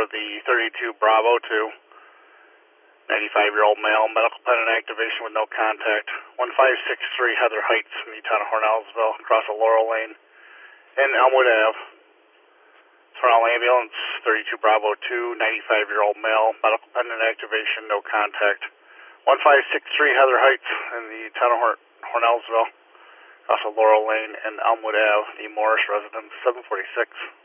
for the 32 Bravo 2, 95-year-old male, medical pendant activation with no contact. 1563 Heather Heights in the town of Hornellsville, across the Laurel Lane in Elmwood Ave. Toronto ambulance, 32 Bravo 2, 95-year-old male, medical pendant activation, no contact. 1563 Heather Heights in the town of Hornellsville, across the Laurel Lane and Elmwood Ave, the Morris residence, 746.